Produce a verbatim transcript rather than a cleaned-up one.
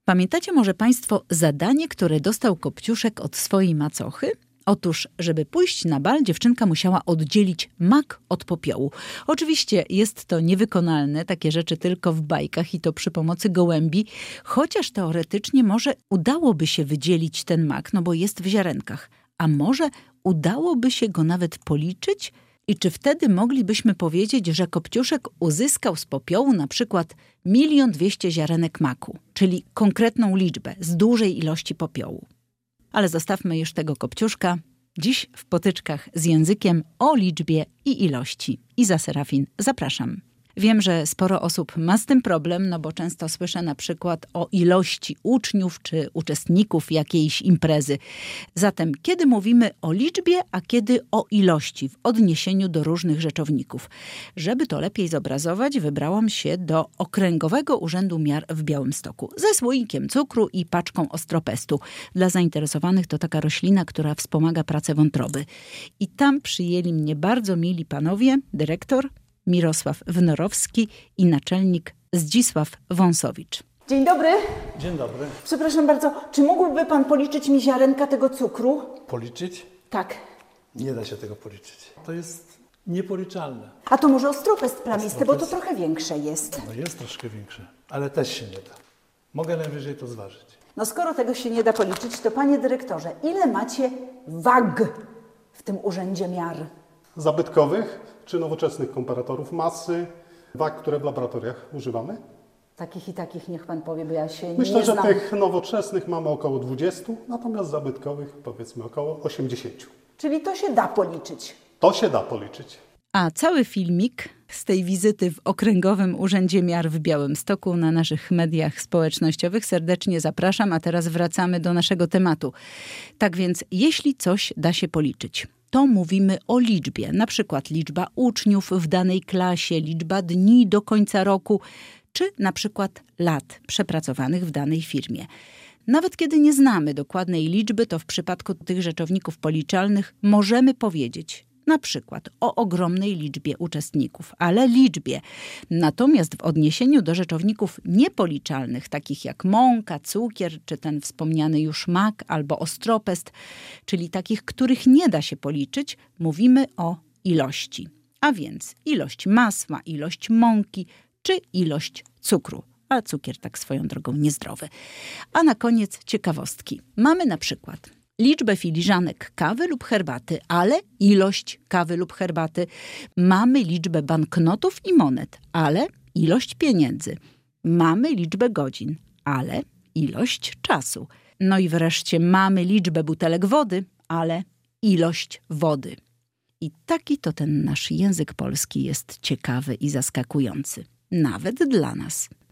Pamiętacie może Państwo zadanie, które dostał Kopciuszek od swojej macochy? Otóż, żeby pójść na bal, dziewczynka musiała oddzielić mak od popiołu. Oczywiście jest to niewykonalne, takie rzeczy tylko w bajkach i to przy pomocy gołębi, chociaż teoretycznie może udałoby się wydzielić ten mak, no bo jest w ziarenkach. A może udałoby się go nawet policzyć? I czy wtedy moglibyśmy powiedzieć, że Kopciuszek uzyskał z popiołu na przykład milion dwieście ziarenek maku, czyli konkretną liczbę z dużej ilości popiołu? Ale zostawmy już tego Kopciuszka. Dziś w Potyczkach z językiem o liczbie i ilości. Iza Serafin, zapraszam. Wiem, że sporo osób ma z tym problem, no bo często słyszę na przykład o ilości uczniów czy uczestników jakiejś imprezy. Zatem kiedy mówimy o liczbie, a kiedy o ilości w odniesieniu do różnych rzeczowników? Żeby to lepiej zobrazować, wybrałam się do Okręgowego Urzędu Miar w Białymstoku ze słoikiem cukru i paczką ostropestu. Dla zainteresowanych to taka roślina, która wspomaga pracę wątroby. I tam przyjęli mnie bardzo mili panowie, dyrektor Mirosław Wnorowski i naczelnik Zdzisław Wąsowicz. Dzień dobry. Dzień dobry. Przepraszam bardzo, czy mógłby pan policzyć mi ziarenka tego cukru? Policzyć? Tak. Nie da się tego policzyć. To jest niepoliczalne. A to może ostropest plamisty, Ostropest? bo to trochę większe jest. No jest troszkę większe, ale też się nie da. Mogę najwyżej to zważyć. No skoro tego się nie da policzyć, to panie dyrektorze, ile macie wag w tym urzędzie miar? Zabytkowych czy nowoczesnych komparatorów masy, wag, które w laboratoriach używamy? Takich i takich niech pan powie, bo ja się Myślę, nie że znam. tych nowoczesnych mamy około dwadzieścia, natomiast zabytkowych powiedzmy około osiemdziesiąt. Czyli to się da policzyć. To się da policzyć. A cały filmik z tej wizyty w Okręgowym Urzędzie Miar w Białymstoku na naszych mediach społecznościowych serdecznie zapraszam, a teraz wracamy do naszego tematu. Tak więc, jeśli coś da się policzyć, to mówimy o liczbie, na przykład liczba uczniów w danej klasie, liczba dni do końca roku, czy na przykład lat przepracowanych w danej firmie. Nawet kiedy nie znamy dokładnej liczby, to w przypadku tych rzeczowników policzalnych możemy powiedzieć na przykład o ogromnej liczbie uczestników, ale liczbie. Natomiast w odniesieniu do rzeczowników niepoliczalnych, takich jak mąka, cukier, czy ten wspomniany już mak albo ostropest, czyli takich, których nie da się policzyć, mówimy o ilości. A więc ilość masła, ilość mąki, czy ilość cukru. A cukier tak swoją drogą niezdrowy. A na koniec ciekawostki. Mamy na przykład liczbę filiżanek kawy lub herbaty, ale ilość kawy lub herbaty. Mamy liczbę banknotów i monet, ale ilość pieniędzy. Mamy liczbę godzin, ale ilość czasu. No i wreszcie mamy liczbę butelek wody, ale ilość wody. I taki to ten nasz język polski jest ciekawy i zaskakujący. Nawet dla nas.